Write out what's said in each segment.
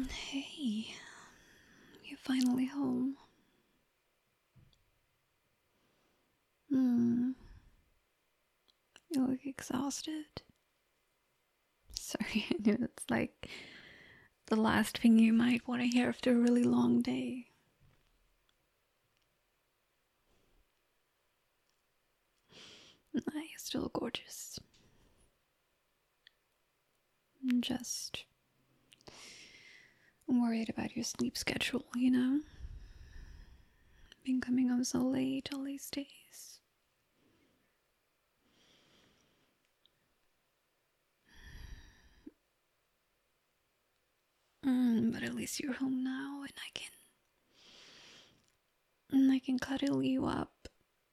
Hey, you're finally home. Hmm, you look exhausted. Sorry, I know it's like the last thing you might want to hear after a really long day. Nah, you're still gorgeous. Just worried about your sleep schedule, you know? Been coming home so late all these days. But at least you're home now, and I can cuddle you up.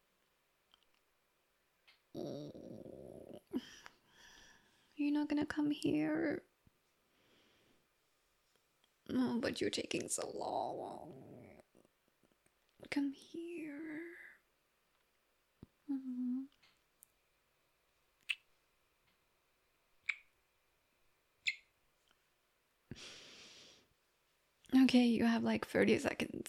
You're not gonna come here. Oh, but you're taking so long. Come here. Mhm. Okay, you have like 30 seconds.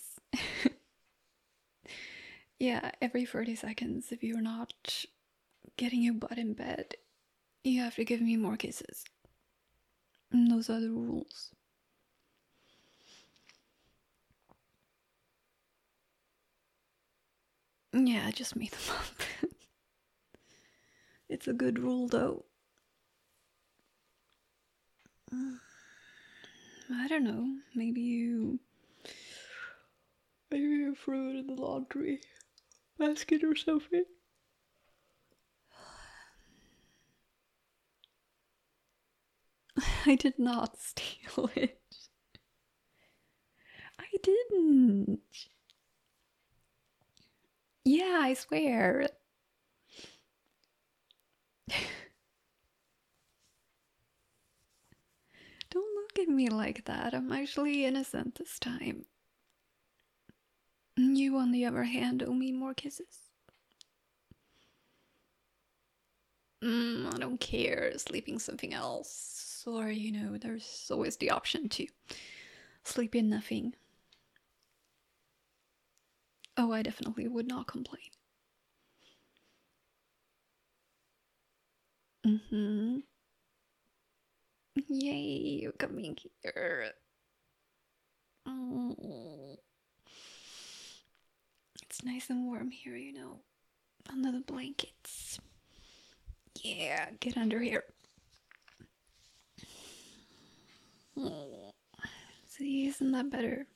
Yeah, every 30 seconds, if you're not getting your butt in bed, you have to give me more kisses. And those are the rules. Yeah, I just made them up. It's a good rule though. I don't know. Maybe you threw it in the laundry basket or something. I did not steal it. I didn't. Yeah, I swear. Don't look at me like that. I'm actually innocent this time. You, on the other hand, owe me more kisses. I don't care. Sleeping something else. Or, there's always the option to sleep in nothing. Oh, I definitely would not complain. Mm-hmm. Yay, you're coming here. Oh. It's nice and warm here, under the blankets. Yeah, get under here. Oh. See, isn't that better?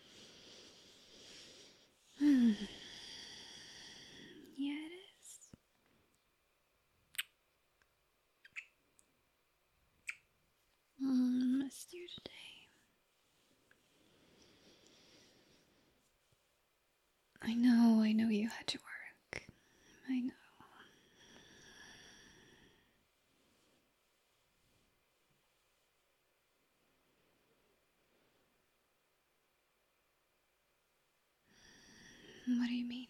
Yeah, it is. Missed you today. I know you had to work. I know. What do you mean?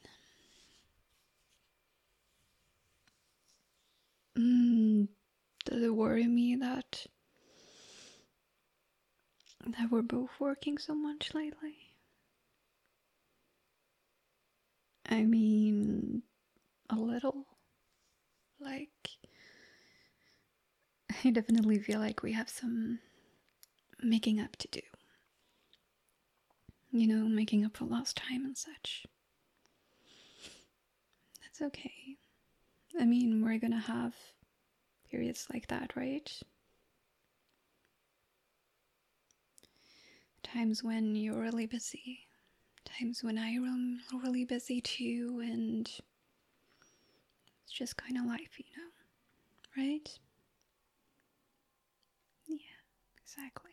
Does it worry me that we're both working so much lately? I mean, a little. Like, I definitely feel like we have some making up to do. Making up for lost time and such. That's okay. I mean, we're gonna have periods like that, right? Times when you're really busy. Times when I'm really busy too, and it's just kind of life, right? Yeah, exactly.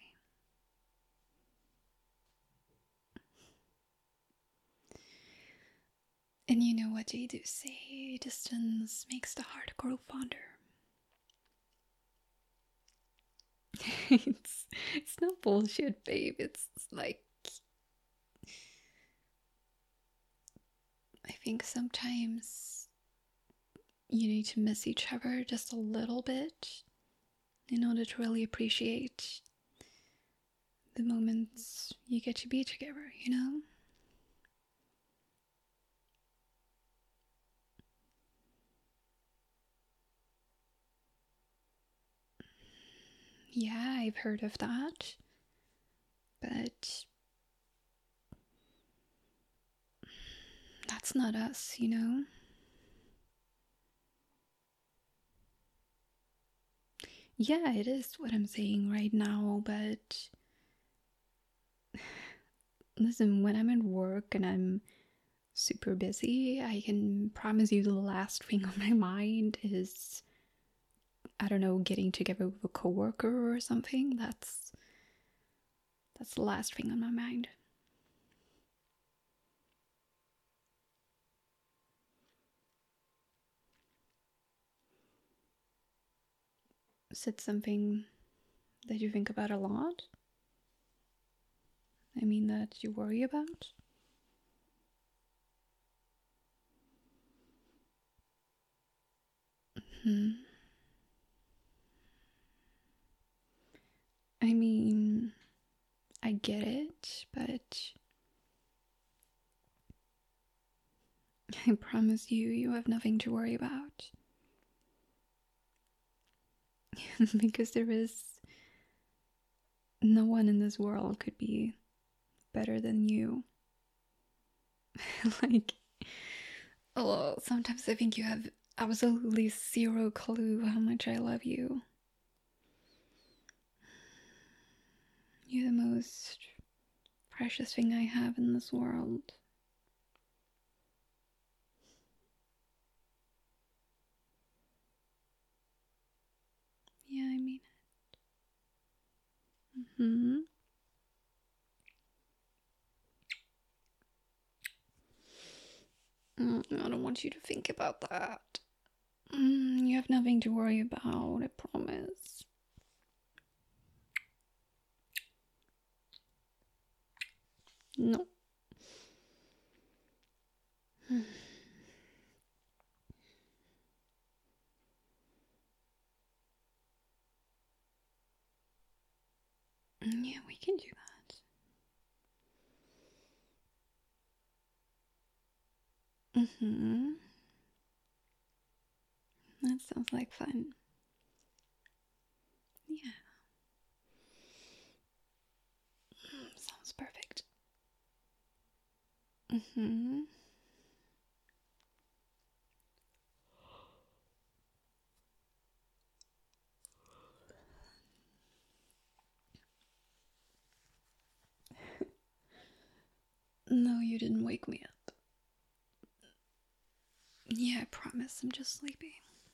And you know what they do say, distance makes the heart grow fonder. it's not bullshit, babe. It's like, I think sometimes you need to miss each other just a little bit in order to really appreciate the moments you get to be together, you know? Yeah, I've heard of that, but that's not us, you know? Yeah, it is what I'm saying right now, but listen, when I'm at work and I'm super busy, I can promise you the last thing on my mind is, I don't know, getting together with a coworker or something. That's the last thing on my mind. Is it something that you think about a lot? I mean, that you worry about? Hmm. I mean, I get it, but I promise you, you have nothing to worry about. Because there is no one in this world could be better than you. Like, oh, sometimes I think you have absolutely zero clue how much I love you. You're the most precious thing I have in this world. Yeah, I mean it. Hmm. I don't want you to think about that. You have nothing to worry about, I promise. No. Yeah, we can do that. That sounds like fun. Yeah. Sounds perfect. Mm-hmm. No, you didn't wake me up. Yeah, I promise. I'm just sleepy.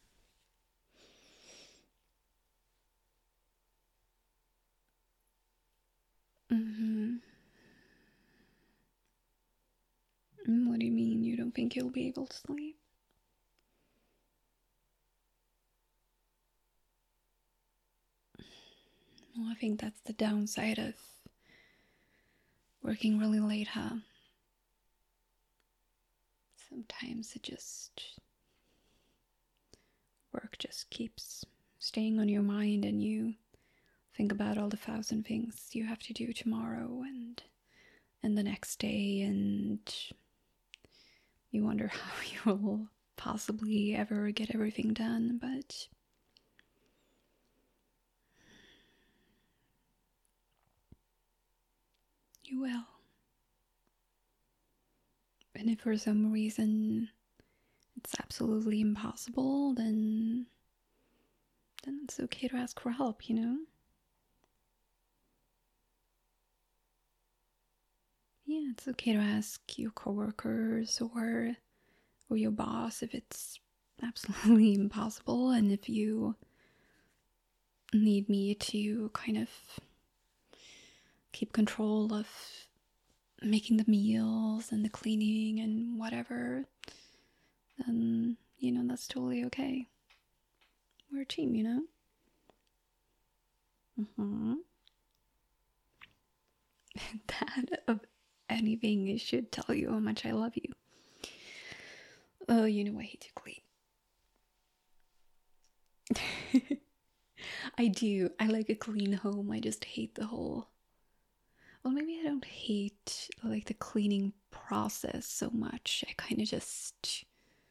Mm-hmm. What do you mean you don't think you'll be able to sleep? Well, I think that's the downside of working really late, huh? Sometimes work just keeps staying on your mind and you think about all the thousand things you have to do tomorrow and the next day, and you wonder how you will possibly ever get everything done, but you will. And if for some reason it's absolutely impossible, then it's okay to ask for help, you know? Yeah, it's okay to ask your coworkers or your boss if it's absolutely impossible, and if you need me to kind of keep control of making the meals and the cleaning and whatever, then, that's totally okay. We're a team, you know? Mm-hmm. That, of anything, it should tell you how much I love you. Oh, I hate to clean. I do. I like a clean home. I just hate the whole Well, maybe I don't hate like the cleaning process so much. I kind of just,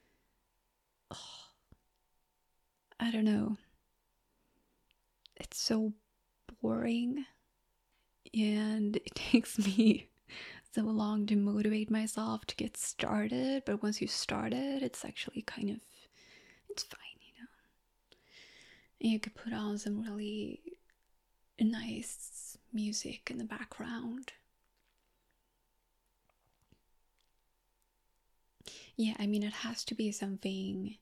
I don't know. It's so boring, and it takes me so long to motivate myself to get started. But once you start it, it's actually kind of, it's fine, you know. And you could put on some really nice music in the background. Yeah, I mean, it has to be something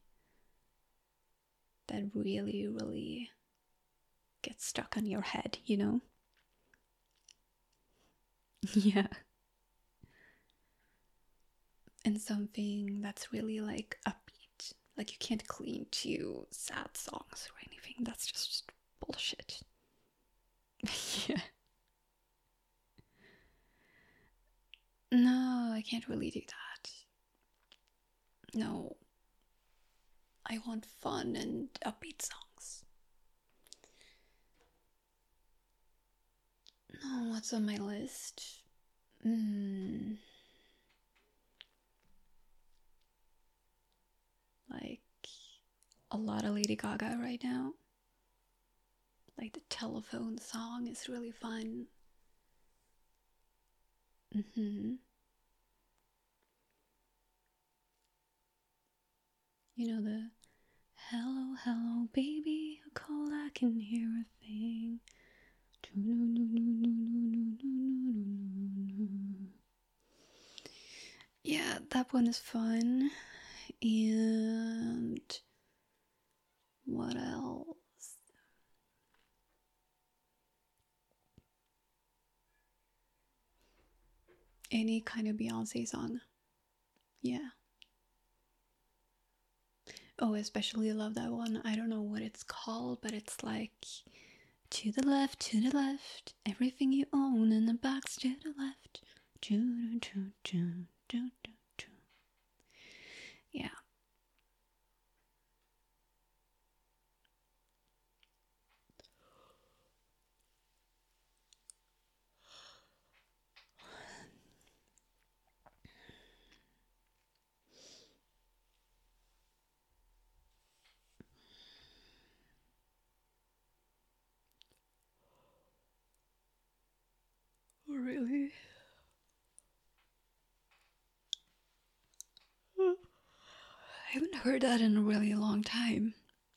that really, really gets stuck on your head, you know? Yeah. And something that's really like upbeat. Like you can't clean to sad songs or anything. That's just bullshit. Yeah. No, I can't really do that. No. I want fun and upbeat songs. No, what's on my list? Like a lot of Lady Gaga right now. Like the telephone song is really fun. You know the hello, hello, baby, a call I can hear a thing. Yeah, that one is fun. And what else? Any kind of Beyonce song. Yeah. Oh, especially love that one. I don't know what it's called, but it's like to the left, everything you own in the box to the left. Yeah. Oh, really? I haven't heard that in a really long time.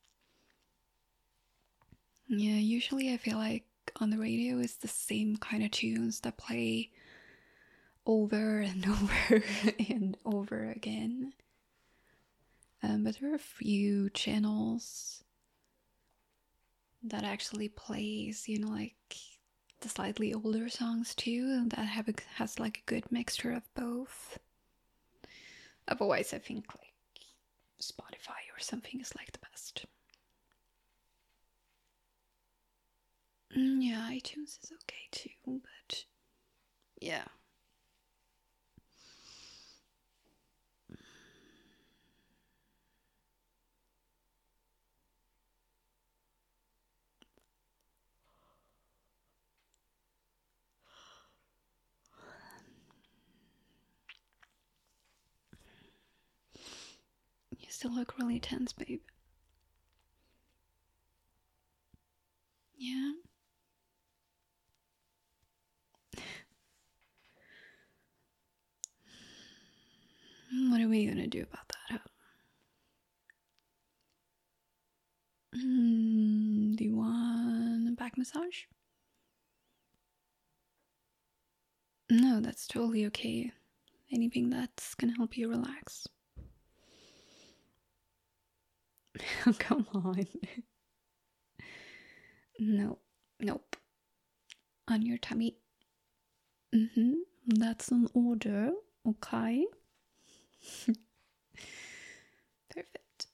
Yeah, usually I feel like on the radio it's the same kind of tunes that play over and over and over again. But there are a few channels that actually plays, you know, like the slightly older songs too, that has like a good mixture of both. Otherwise, I think like Spotify or something is like the best. Yeah, iTunes is okay too, but yeah. You still look really tense, babe. Yeah? What are we gonna do about that? Do you want a back massage? No, that's totally okay. Anything that's gonna help you relax. Oh, come on. No, nope. On your tummy. That's an order, okay? Perfect.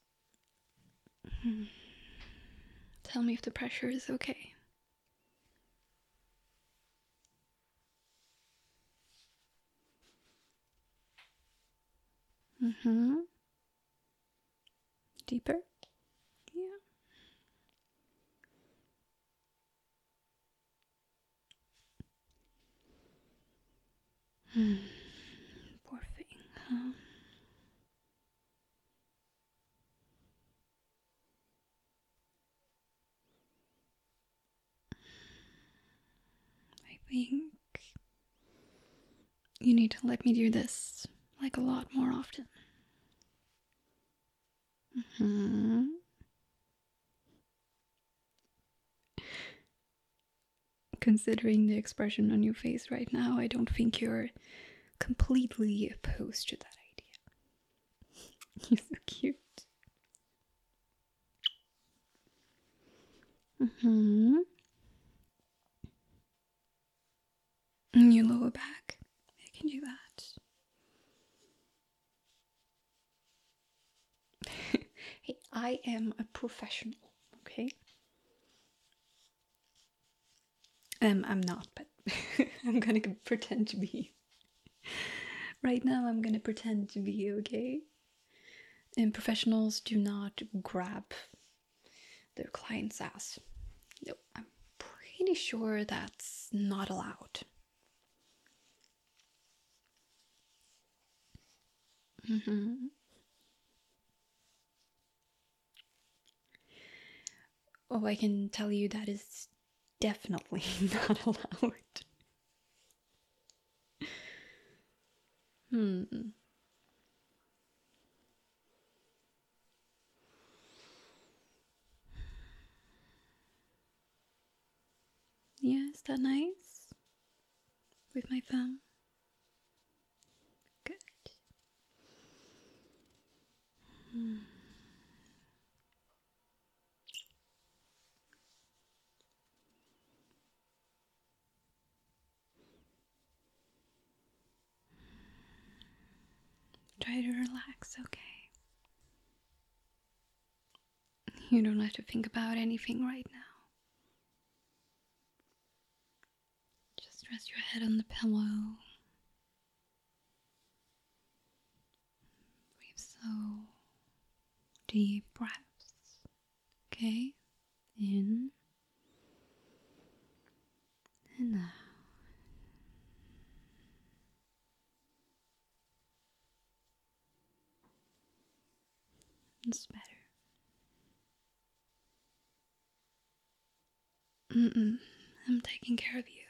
Tell me if the pressure is okay. Deeper? Yeah. Poor thing, huh? I think you need to let me do this like a lot more often. Considering the expression on your face right now, I don't think you're completely opposed to that idea. You're so cute. Your lower back. I can do that. Hey, I am a professional, okay? I'm not, but I'm gonna pretend to be. Right now, I'm gonna pretend to be, okay? And professionals do not grab their client's ass. No, I'm pretty sure that's not allowed. Oh, I can tell you that is definitely not allowed. Yeah, is that nice? With my thumb? Good. Try to relax, okay? You don't have to think about anything right now. Just rest your head on the pillow. Breathe slow, deep breaths. Okay? In and out. It's better. I'm taking care of you.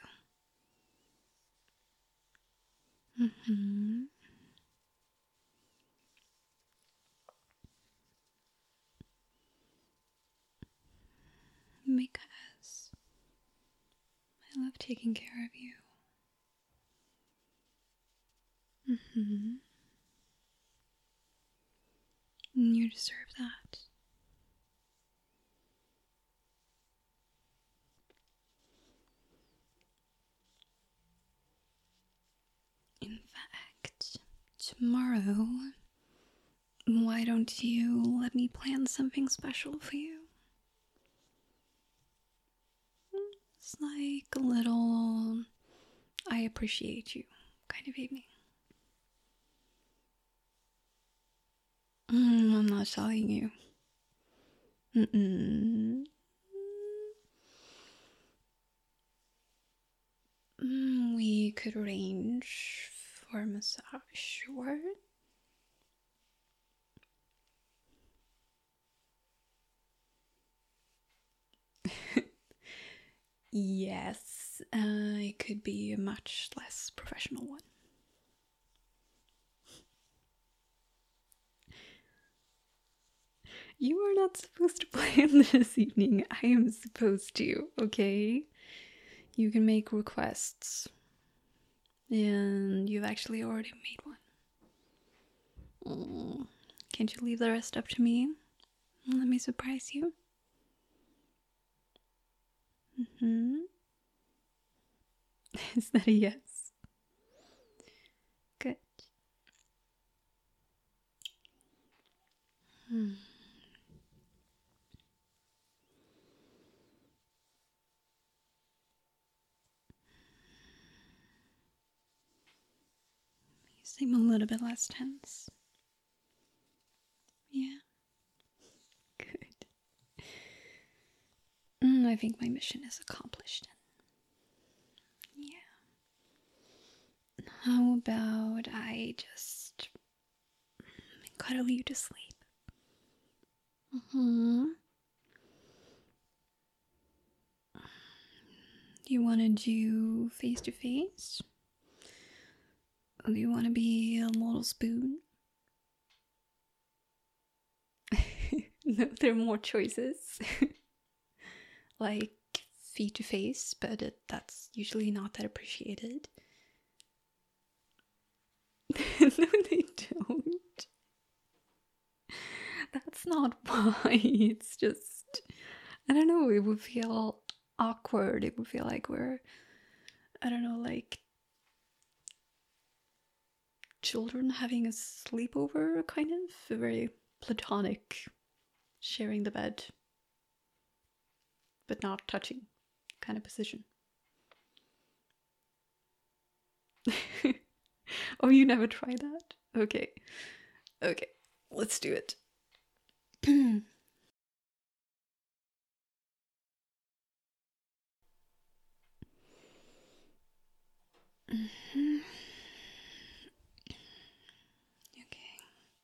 Because I love taking care of you. And you deserve that. In fact, tomorrow, why don't you let me plan something special for you? It's like a little I appreciate you kind of evening. I'm not telling you. We could arrange for a massage, sure. Yes, it could be a much less professional one. You are not supposed to plan this evening. I am supposed to, okay? You can make requests. And you've actually already made one. Can't you leave the rest up to me? Let me surprise you. Is that a yes? Good. You seem a little bit less tense. Yeah. Good. I think my mission is accomplished. Yeah. How about I just cuddle you to sleep? Mm-hmm. Do you want to do face to face? Or do you want to be a little spoon? No, there are more choices. Like feet to face, but that's usually not that appreciated. No, they don't. That's not why. It's just, I don't know, it would feel awkward. It would feel like we're, I don't know, like children having a sleepover, kind of. A very platonic, sharing the bed, but not touching kind of position. Oh, you never tried that? Okay. Okay, let's do it. Mhm. Okay.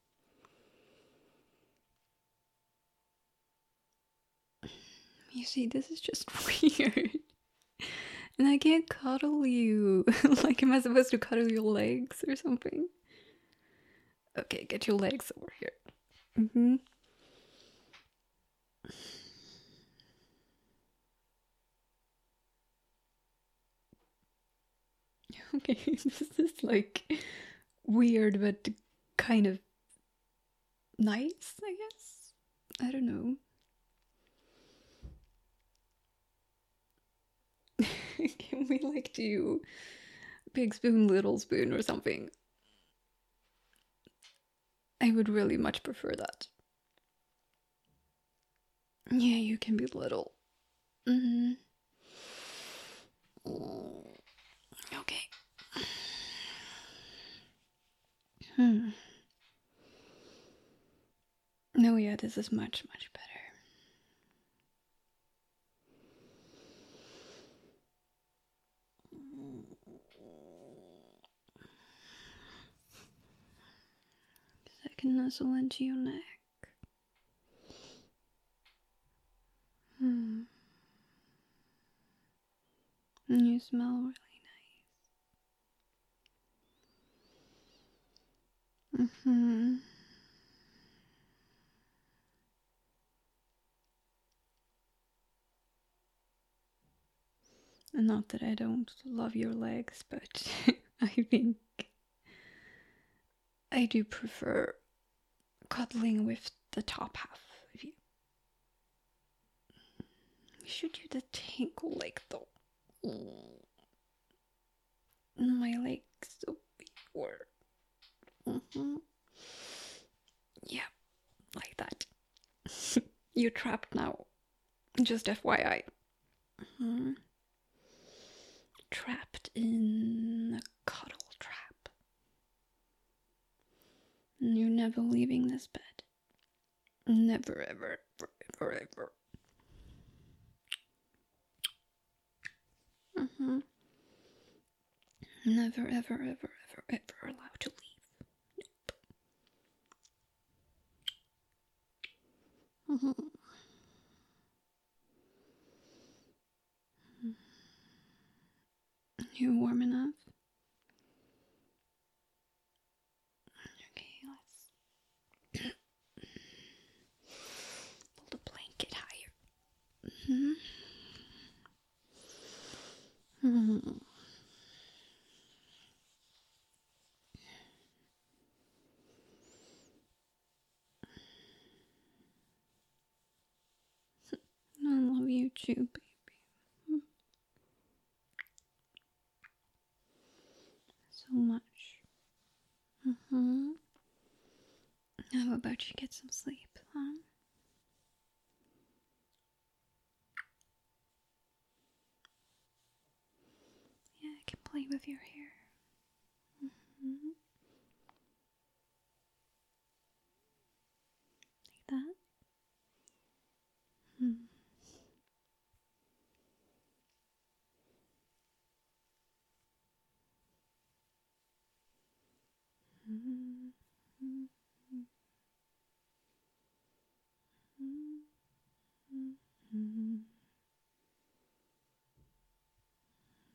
You see, this is just weird. And I can't cuddle you. Like, am I supposed to cuddle your legs or something? Okay, get your legs over here. Mm-hmm. Okay, this is like weird, but kind of nice, I guess. I don't know. Can we like do big spoon, little spoon or something? I would really much prefer that. Yeah, you can be little. Mm-hmm. Okay. Hmm. No, yeah, this is much, much better. I can nuzzle into your neck. Hmm. And you smell really nice. Mm-hmm. And not that I don't love your legs, but I think I do prefer cuddling with the top half of you. We should do the tinkle leg though. My legs so before. Mm-hmm. Yeah, like that. You're trapped now. Just FYI. Mm-hmm. Trapped in a cuddle trap. And you're never leaving this bed. Never, ever, ever, ever. Mm-hmm. Never, ever, ever, ever, ever allowed to leave. Nope. Mm-hmm. You warm enough? Okay, let's pull the blanket higher. Mm-hmm. Mm-hmm. I love you too, baby. So much. Mm-hmm. How about you get some sleep, huh? Yeah, I can play with your hair. Mm-hmm. Like that. Mm.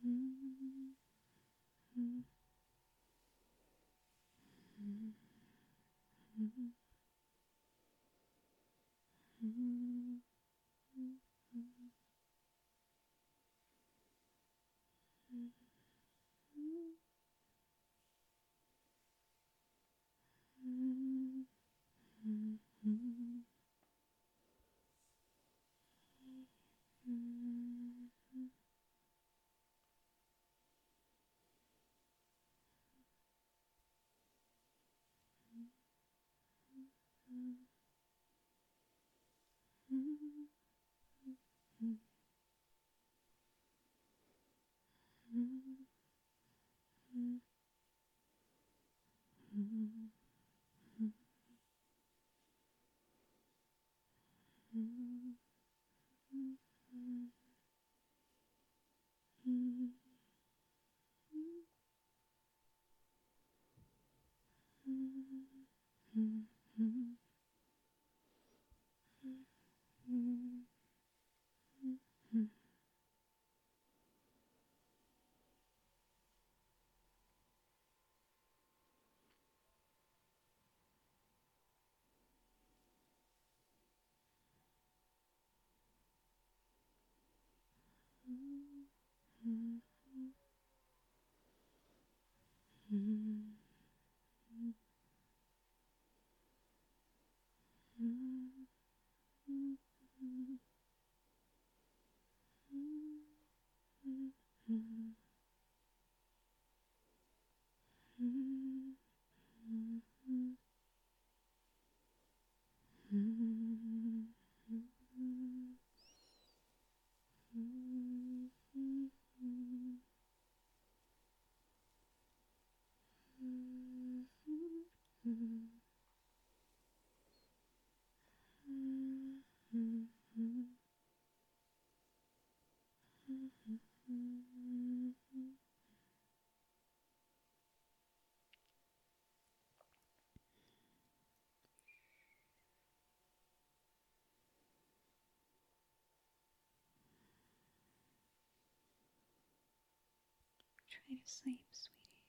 Try to sleep, sweetie.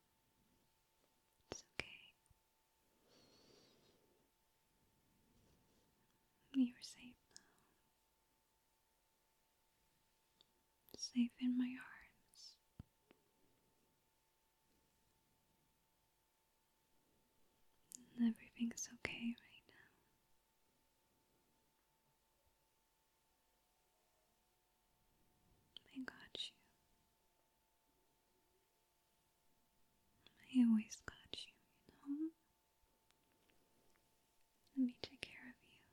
It's okay. You're safe now. Safe in my arms. Everything's okay right now. I got you. I always got you, you know? Let me take care of you.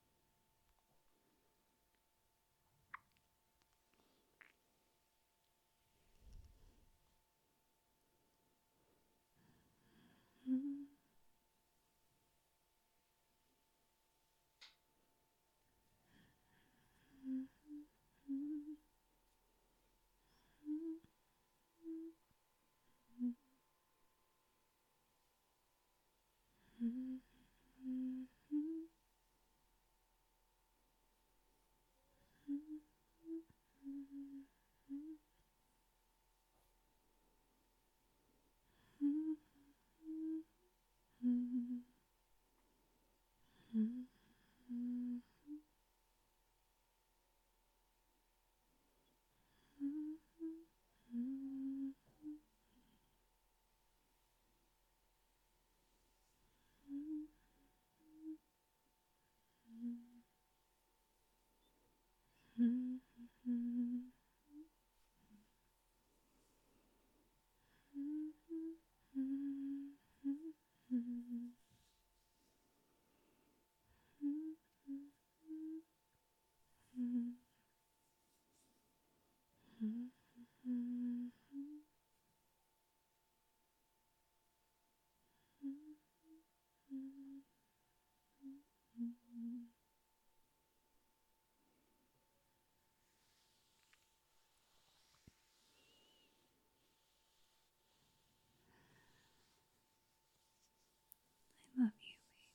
I love you, baby.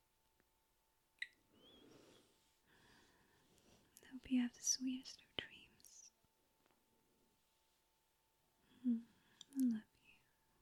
I hope you have the sweetest of dreams. love you.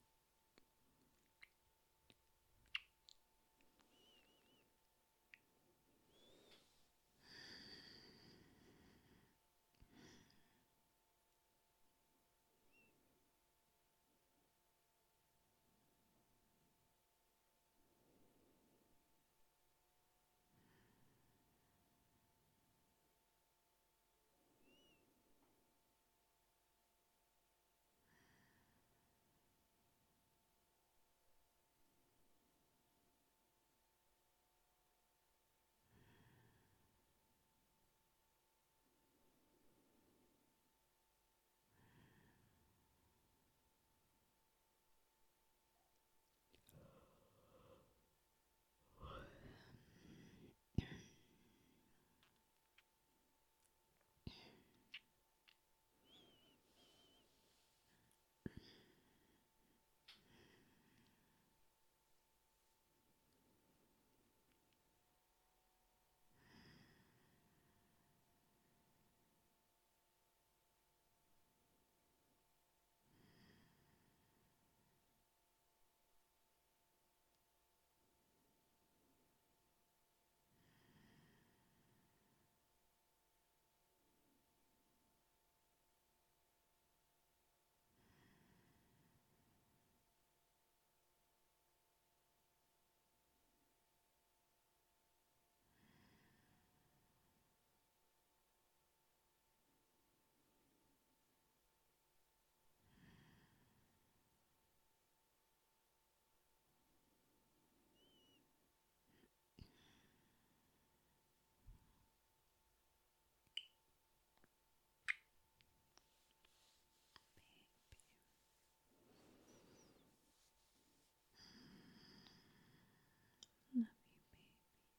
Love you, baby.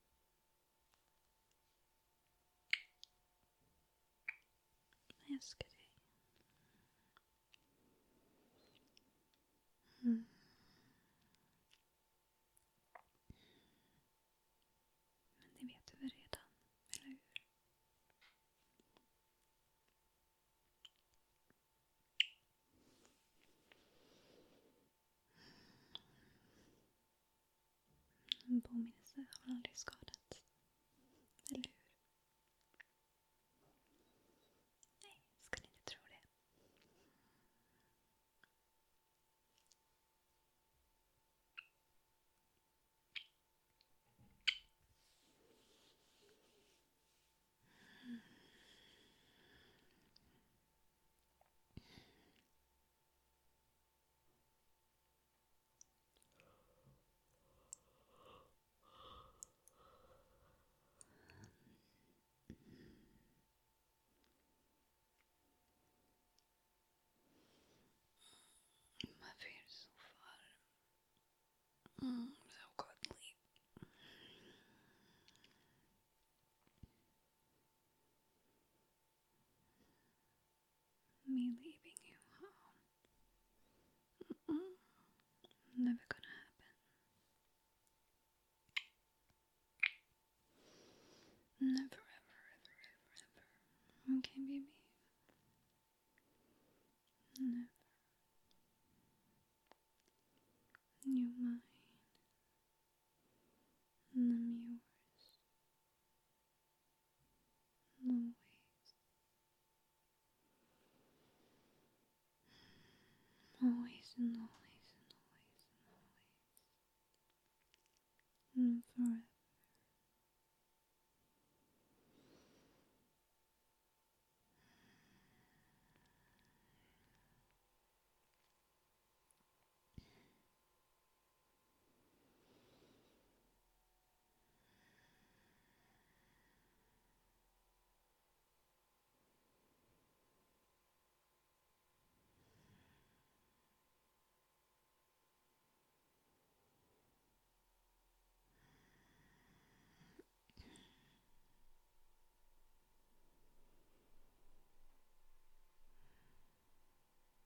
Jag älskar dig. Mm. Men det vet du väl redan, eller hur? En påminnelse har aldrig skadat, eller hur? Nej, ska ni inte tro det? Varför är du så varm? So cuddly. Me leaving you, huh? Never gonna happen. Never, ever, ever, ever, ever. Okay, baby? Never. You're mine. And I'm yours. Always. Always and always and always and always. And forever.